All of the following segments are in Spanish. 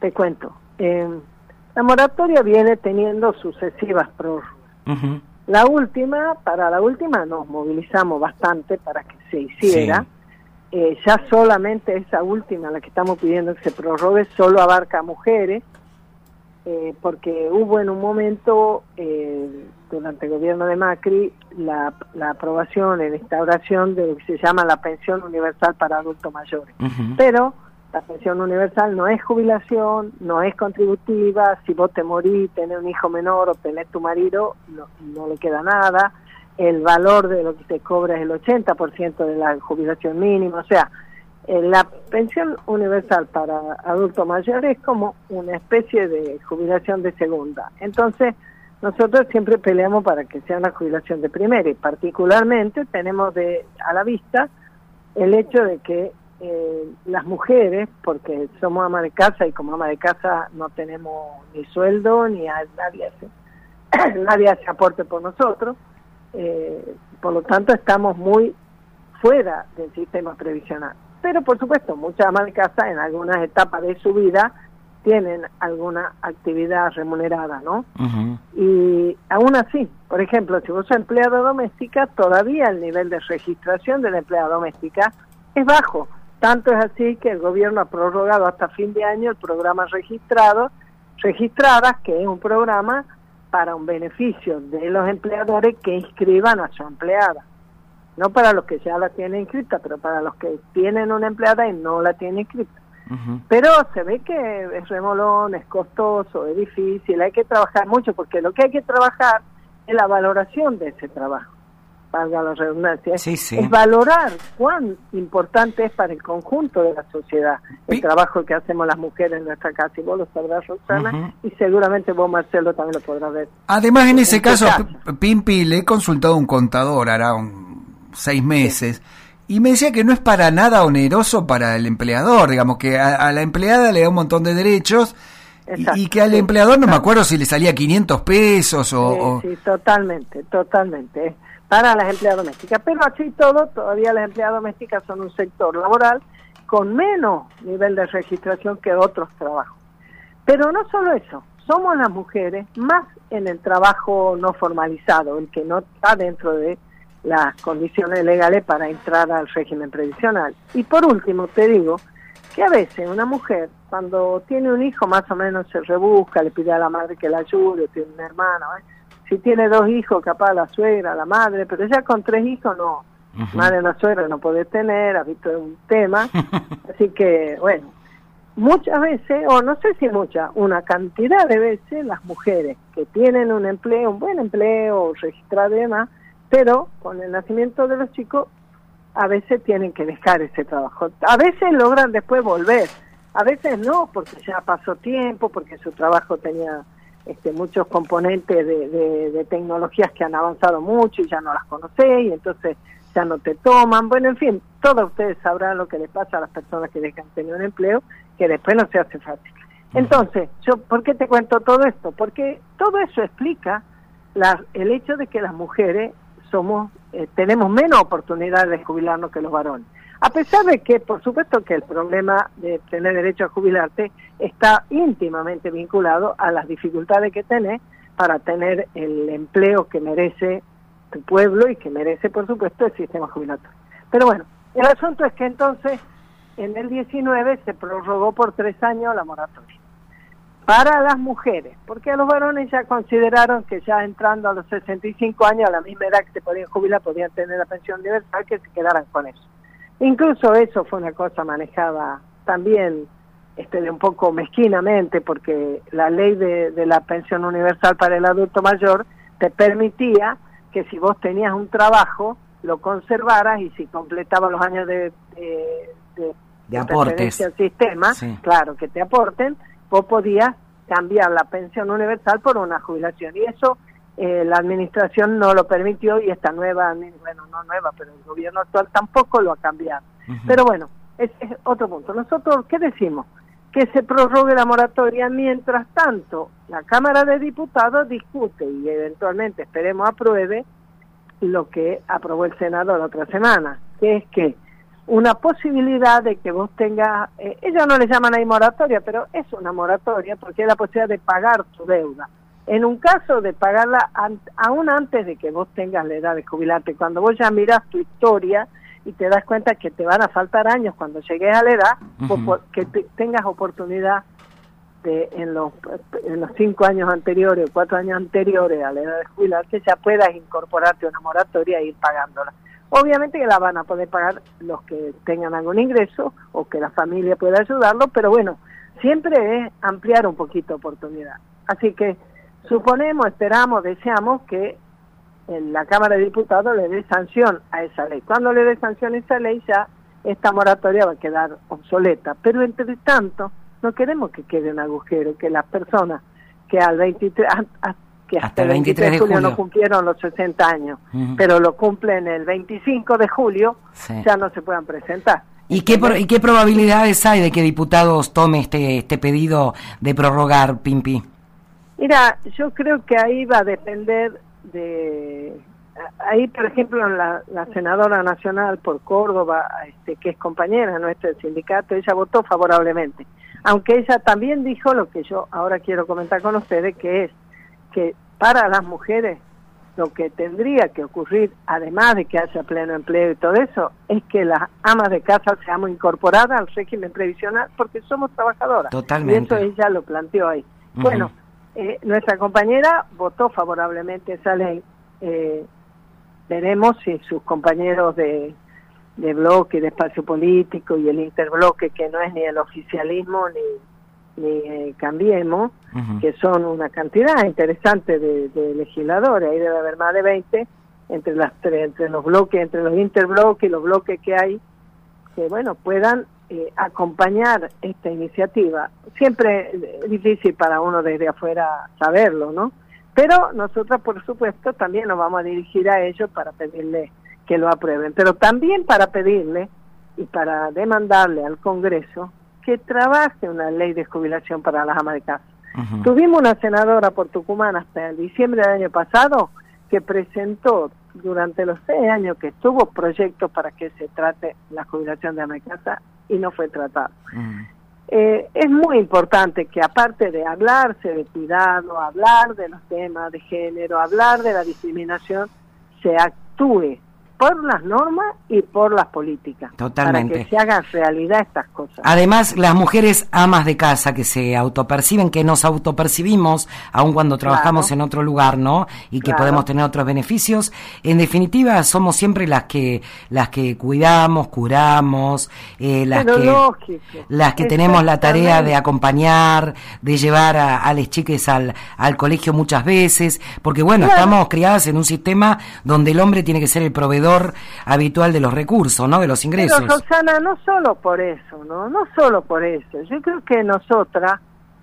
te cuento. La moratoria viene teniendo sucesivas prórrogas. Para la última nos movilizamos bastante para que se hiciera. Sí. Ya solamente esa última, la que estamos pidiendo que se prorrogue, solo abarca a mujeres, porque hubo en un momento, durante el gobierno de Macri, la aprobación, la instauración de lo que se llama la pensión universal para adultos mayores. Pero la pensión universal no es jubilación, no es contributiva. Si vos te morís, tenés un hijo menor o tenés tu marido, no le queda nada. El valor de lo que se cobra es el 80% de la jubilación mínima. O sea, la pensión universal para adultos mayores es como una especie de jubilación de segunda. Entonces, nosotros siempre peleamos para que sea una jubilación de primera, y particularmente tenemos a la vista el hecho de que las mujeres, porque somos ama de casa y como ama de casa no tenemos ni sueldo, ni nadie hace aporte por nosotros, por lo tanto estamos muy fuera del sistema previsional. Pero por supuesto, muchas amas de casa en algunas etapas de su vida tienen alguna actividad remunerada, ¿no? Y aún así, por ejemplo, si vos sos empleada doméstica, todavía el nivel de registración de la empleada doméstica es bajo. Tanto es así que el gobierno ha prorrogado hasta fin de año el programa Registradas, que es un programa para un beneficio de los empleadores que inscriban a su empleada. No para los que ya la tienen inscrita, pero para los que tienen una empleada y no la tienen inscrita. Pero se ve que es remolón, es costoso, es difícil, hay que trabajar mucho, porque lo que hay que trabajar es la valoración de ese trabajo. Valga la redundancia, es valorar cuán importante es para el conjunto de la sociedad el trabajo que hacemos las mujeres en nuestra casa, y vos lo sabrás, Roxana, y seguramente vos, Marcelo, también lo podrás ver. Además, en ese caso, Pimpi, le he consultado a un contador, hará 6 meses, y me decía que no es para nada oneroso para el empleador, digamos, que a la empleada le da un montón de derechos, y que al empleador, no me acuerdo si le salía 500 pesos o... Sí, totalmente, para las empleadas domésticas, pero así todo, todavía las empleadas domésticas son un sector laboral con menos nivel de registración que otros trabajos. Pero no solo eso, somos las mujeres más en el trabajo no formalizado, el que no está dentro de las condiciones legales para entrar al régimen previsional. Y por último, te digo que a veces una mujer, cuando tiene un hijo, más o menos se rebusca, le pide a la madre que la ayude, tiene un hermano, Si tiene 2 hijos, capaz la suegra, la madre, pero ya con 3 hijos no. Madre o la suegra no puede tener, has visto, es un tema. Así que, bueno, muchas veces, o no sé si muchas, una cantidad de veces las mujeres que tienen un empleo, un buen empleo, registrado y demás, pero con el nacimiento de los chicos, a veces tienen que dejar ese trabajo. A veces logran después volver, a veces no, porque ya pasó tiempo, porque su trabajo tenía... muchos componentes de tecnologías que han avanzado mucho y ya no las conocés, y entonces ya no te toman. Bueno, en fin, todos ustedes sabrán lo que les pasa a las personas que dejan tener un empleo, que después no se hace fácil. Entonces, ¿por qué te cuento todo esto? Porque todo eso explica el hecho de que las mujeres tenemos menos oportunidades de jubilarnos que los varones. A pesar de que, por supuesto, que el problema de tener derecho a jubilarte está íntimamente vinculado a las dificultades que tenés para tener el empleo que merece tu pueblo y que merece, por supuesto, el sistema jubilatorio. Pero bueno, el asunto es que entonces, en el 19 se prorrogó por 3 años la moratoria para las mujeres, porque a los varones ya consideraron que ya entrando a los 65 años, a la misma edad que se podían jubilar, podían tener la pensión universal, que se quedaran con eso. Incluso eso fue una cosa manejada también de un poco mezquinamente, porque la ley de la pensión universal para el adulto mayor te permitía que si vos tenías un trabajo, lo conservaras, y si completabas los años de aportes al sistema, claro, que te aporten, vos podías cambiar la pensión universal por una jubilación. Y eso la administración no lo permitió, y esta nueva, bueno, no nueva, pero el gobierno actual tampoco lo ha cambiado. Pero bueno, ese es otro punto. Nosotros, ¿qué decimos? Que se prorrogue la moratoria, mientras tanto la Cámara de Diputados discute y eventualmente, esperemos, apruebe lo que aprobó el Senado la otra semana, que es que una posibilidad de que vos tengas, ellos no le llaman ahí moratoria, pero es una moratoria porque es la posibilidad de pagar tu deuda. En un caso de pagarla aún antes de que vos tengas la edad de jubilarte, cuando vos ya mirás tu historia y te das cuenta que te van a faltar años cuando llegues a la edad, que tengas oportunidad de en los 5 años anteriores o 4 años anteriores a la edad de jubilarte, ya puedas incorporarte a una moratoria e ir pagándola. Obviamente que la van a poder pagar los que tengan algún ingreso o que la familia pueda ayudarlo, pero bueno, siempre es ampliar un poquito oportunidad. Así que suponemos, esperamos, deseamos que la Cámara de Diputados le dé sanción a esa ley. Cuando le dé sanción a esa ley ya esta moratoria va a quedar obsoleta, pero entre tanto no queremos que quede un agujero, que las personas que al 23 que hasta el 23 de julio no cumplieron los 60 años, pero lo cumplen el 25 de julio, ya no se puedan presentar. ¿Y qué probabilidades hay de que diputados tome este pedido de prorrogar, Pimpi? Mira, yo creo que ahí va a depender ahí por ejemplo la senadora nacional por Córdoba, que es compañera nuestra del sindicato, ella votó favorablemente, aunque ella también dijo lo que yo ahora quiero comentar con ustedes, que es que para las mujeres lo que tendría que ocurrir, además de que haya pleno empleo y todo eso, es que las amas de casa seamos incorporadas al régimen previsional porque somos trabajadoras. Totalmente. Y eso ella lo planteó ahí. Bueno, nuestra compañera votó favorablemente esa ley. Veremos si sus compañeros de bloque, de espacio político y el interbloque, que no es ni el oficialismo ni Cambiemos, que son una cantidad interesante de legisladores, ahí debe haber más de 20, entre los bloques, entre los interbloques y los bloques que hay, que bueno, puedan acompañar esta iniciativa. Siempre es difícil para uno desde afuera saberlo, ¿no? Pero nosotros, por supuesto, también nos vamos a dirigir a ellos para pedirle que lo aprueben, pero también para pedirle y para demandarle al Congreso que trabaje una ley de jubilación para las amas de casa. Tuvimos una senadora por Tucumán hasta el diciembre del año pasado que presentó durante los 6 años que estuvo proyectos para que se trate la jubilación de ama de casa y no fue tratado. Es muy importante que aparte de hablarse de cuidado, hablar de los temas de género, hablar de la discriminación, se actúe por las normas y por las políticas. Totalmente. Para que se hagan realidad estas cosas. Además, las mujeres amas de casa que se autoperciben, que nos autopercibimos, aun cuando trabajamos en otro lugar, ¿no? Y que podemos tener otros beneficios. En definitiva, somos siempre las que cuidamos, curamos, las que tenemos la tarea de acompañar, de llevar a las chiques al colegio muchas veces, porque bueno, estamos criadas en un sistema donde el hombre tiene que ser el proveedor habitual de los recursos, ¿no? De los ingresos. Pero Roxana, no solo por eso, ¿no? No solo por eso. Yo creo que nosotras,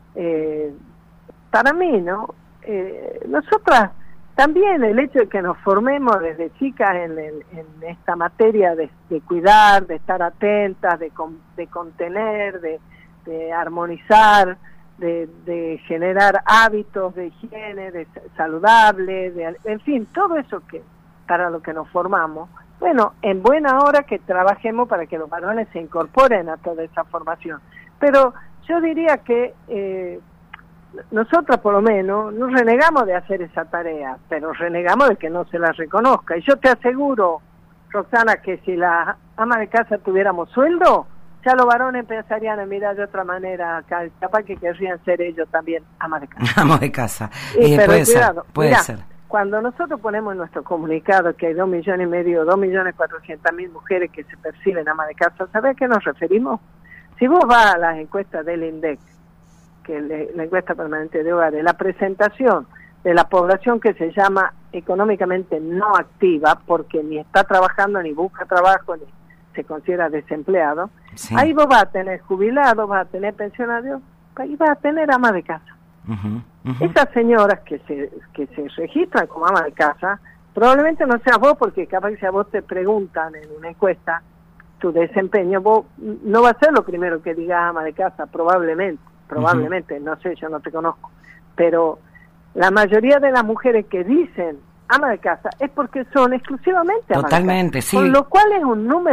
para mí, ¿no? Nosotras también el hecho de que nos formemos desde chicas en esta materia de cuidar, de estar atentas, de contener, de armonizar, de generar hábitos de higiene, de saludable, en fin, todo eso que para lo que nos formamos, bueno, en buena hora que trabajemos para que los varones se incorporen a toda esa formación. Pero yo diría que nosotros por lo menos no renegamos de hacer esa tarea, pero renegamos de que no se la reconozca. Y yo te aseguro, Roxana, que si las amas de casa tuviéramos sueldo, ya los varones empezarían a mirar de otra manera, capaz que querrían ser ellos también amas de casa. Amas de casa. Pero puede ser. Cuando nosotros ponemos en nuestro comunicado que hay 2,5 millones, 2.400.000 mujeres que se perciben amas de casa, ¿sabés a qué nos referimos? Si vos vas a las encuestas del INDEC, que es la encuesta permanente de hogares, la presentación de la población que se llama económicamente no activa, porque ni está trabajando, ni busca trabajo, ni se considera desempleado, ahí vos vas a tener jubilados, vas a tener pensionados, y vas a tener amas de casa. Esas señoras que se registran como ama de casa, probablemente no seas vos, porque capaz que si a vos te preguntan en una encuesta tu desempeño, vos no va a ser lo primero que digas ama de casa, probablemente, no sé, yo no te conozco, pero la mayoría de las mujeres que dicen ama de casa es porque son exclusivamente amas de casa, sí. Con lo cual es un número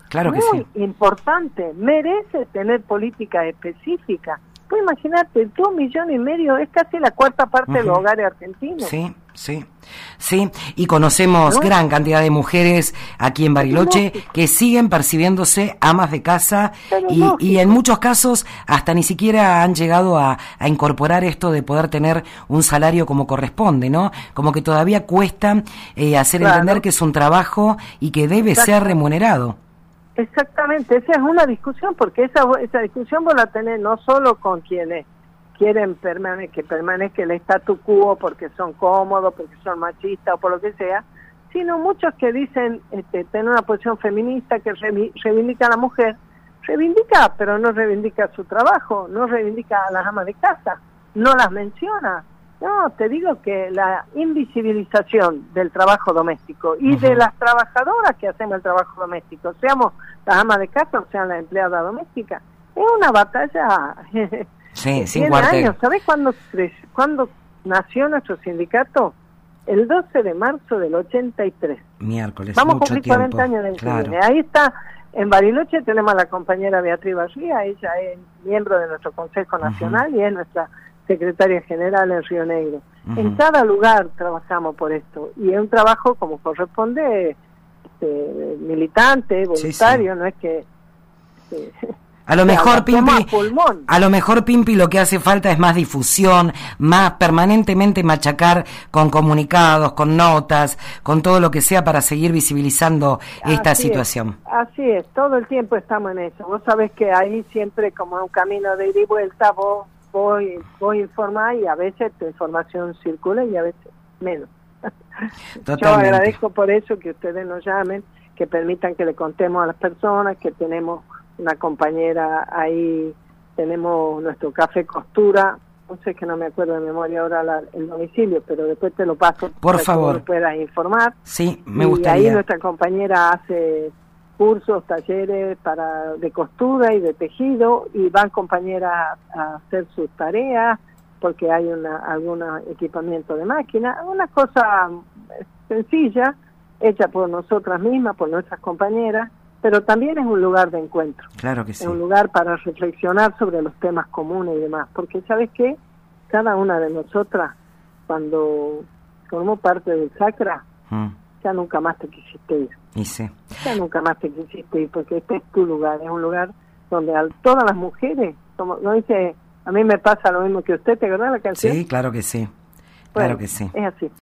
Claro que muy sí. importante, merece tener políticas específicas. Pues imagínate, 2,5 millones, es casi la cuarta parte de los hogares argentinos. Sí, sí, sí, y conocemos gran cantidad de mujeres aquí en Bariloche que siguen percibiéndose amas de casa y en muchos casos hasta ni siquiera han llegado a incorporar esto de poder tener un salario como corresponde, ¿no? Como que todavía cuesta hacer entender que es un trabajo y que debe ser remunerado. Exactamente, esa es una discusión, porque esa discusión vos la tenés no solo con quienes quieren que permanezca el statu quo porque son cómodos, porque son machistas o por lo que sea, sino muchos que dicen tener una posición feminista que reivindica a la mujer, reivindica, pero no reivindica su trabajo, no reivindica a las amas de casa, no las menciona. No, te digo que la invisibilización del trabajo doméstico y de las trabajadoras que hacemos el trabajo doméstico, seamos las amas de casa o sean las empleadas domésticas, es una batalla sí, sin tiene años. ¿Sabés cuándo nació nuestro sindicato? El 12 de marzo del 83. Miércoles, vamos mucho a cumplir tiempo. 40 años del Claro. Ahí está, en Bariloche tenemos a la compañera Beatriz Barría, ella es miembro de nuestro Consejo Nacional y es nuestra secretaria general en Río Negro. En cada lugar trabajamos por esto y es un trabajo como corresponde militante, voluntario, no es que a lo mejor Pimpi, lo que hace falta es más difusión, más permanentemente machacar con comunicados, con notas, con todo lo que sea para seguir visibilizando esta situación. Así es, todo el tiempo estamos en eso. Vos sabés que ahí siempre como es un camino de ida y vuelta, vos informar y a veces tu información circula y a veces menos. Totalmente. Yo agradezco por eso que ustedes nos llamen, que permitan que le contemos a las personas, que tenemos una compañera ahí, tenemos nuestro café costura, no sé, que no me acuerdo de memoria ahora el domicilio, pero después te lo paso por para favor, que vos puedas informar. Sí, me gustaría. Y ahí nuestra compañera hace cursos, talleres de costura y de tejido, y van compañeras a hacer sus tareas porque hay algún equipamiento de máquina, una cosa sencilla hecha por nosotras mismas, por nuestras compañeras, pero también es un lugar de encuentro. Claro que sí. Es un lugar para reflexionar sobre los temas comunes y demás, porque ¿sabes qué? Cada una de nosotras, cuando formó parte del Sacra, ya nunca más te quisiste ir. Y sí. Ya nunca más te quisiste ir, porque este es tu lugar, es un lugar donde todas las mujeres, como no dice, a mí me pasa lo mismo que usted, ¿te acuerdas la canción? Sí, claro que sí. Bueno, claro que sí. Es así.